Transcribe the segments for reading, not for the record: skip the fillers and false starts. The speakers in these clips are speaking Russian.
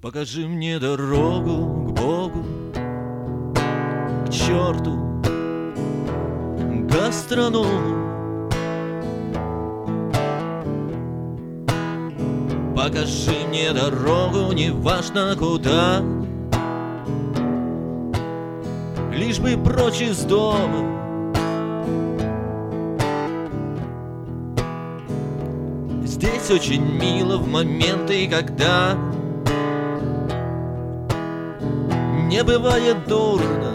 Покажи мне дорогу к Богу, к черту, к гастроному. Покажи мне дорогу, неважно куда, лишь бы прочь из дома. Здесь очень мило в моменты, когда не бывает дурно.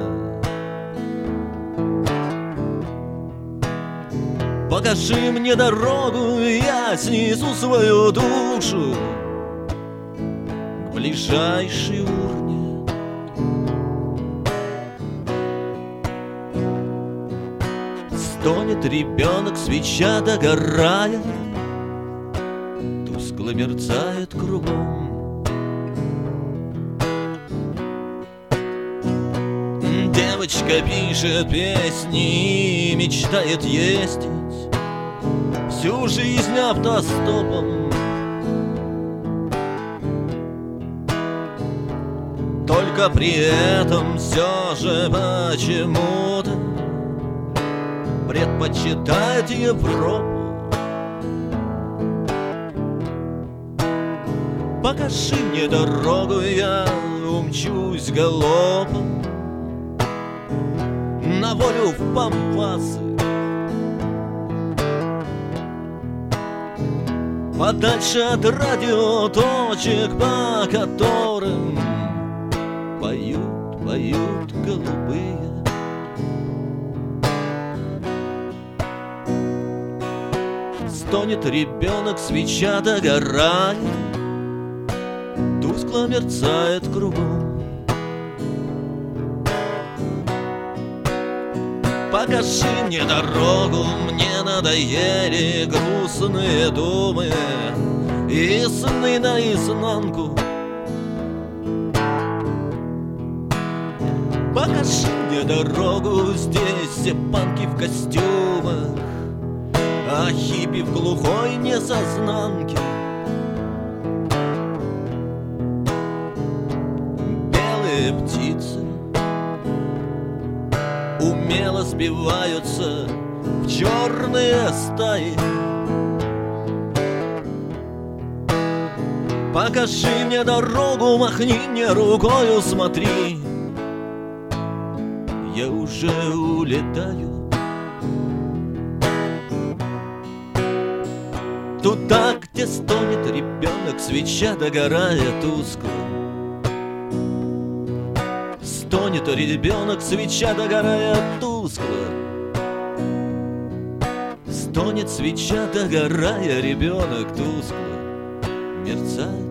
Покажи мне дорогу, я снесу свою душу к ближайшей урне. Стонет ребенок, свеча догорает, тускло мерцает кругом. Девочка пишет песни и мечтает ездить всю жизнь автостопом. Только при этом все же почему-то предпочитает Европу. Покажи мне дорогу, я умчусь галопом на волю в пампасы, подальше от радиоточек, по которым поют, поют голубые. Стонет ребенок, свеча догорает, тускло мерцает кругом. Покажи мне дорогу, мне надоели грустные думы и сны наизнанку. Покажи мне дорогу, здесь все панки в костюмах, а хиппи в глухой несознанке. Белые птицы умело сбиваются в черные стаи. Покажи мне дорогу, махни мне рукою, смотри, я уже улетаю туда, где стонет ребенок, свеча догорает тускло. Стонет ребенок, свеча догорает тускло. Стонет свеча, догорая, ребенок тускло мерцает.